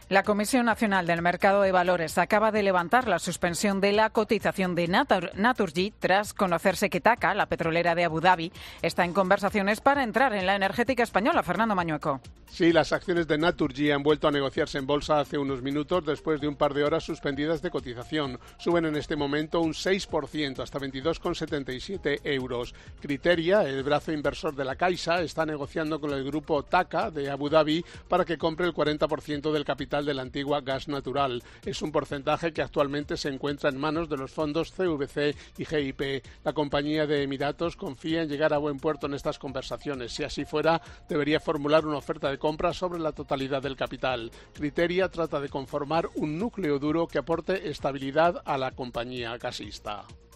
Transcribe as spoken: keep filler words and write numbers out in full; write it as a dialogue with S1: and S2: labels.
S1: La Comisión Nacional del Mercado de Valores acaba de levantar la suspensión de la cotización de Natur- Naturgy tras conocerse que TAQA, la petrolera de Abu Dhabi, está en conversaciones para entrar en la energética española. Fernando Mañueco.
S2: Sí, las acciones de Naturgy han vuelto a negociarse en bolsa hace unos minutos después de un par de horas suspendidas de cotización. Suben en este momento un seis por ciento hasta veintidós coma setenta y siete euros. Criteria, el brazo inversor de la Caixa, está negociando con el grupo TAQA de Abu Dhabi para que compre el cuarenta por ciento del capital de la antigua Gas Natural. Es un porcentaje que actualmente se encuentra en manos de los fondos C V C y G I P. La compañía de Emiratos confía en llegar a buen puerto en estas conversaciones. Si así fuera, debería formular una oferta de compra sobre la totalidad del capital. Criteria trata de conformar un núcleo duro que aporte estabilidad a la compañía gasista.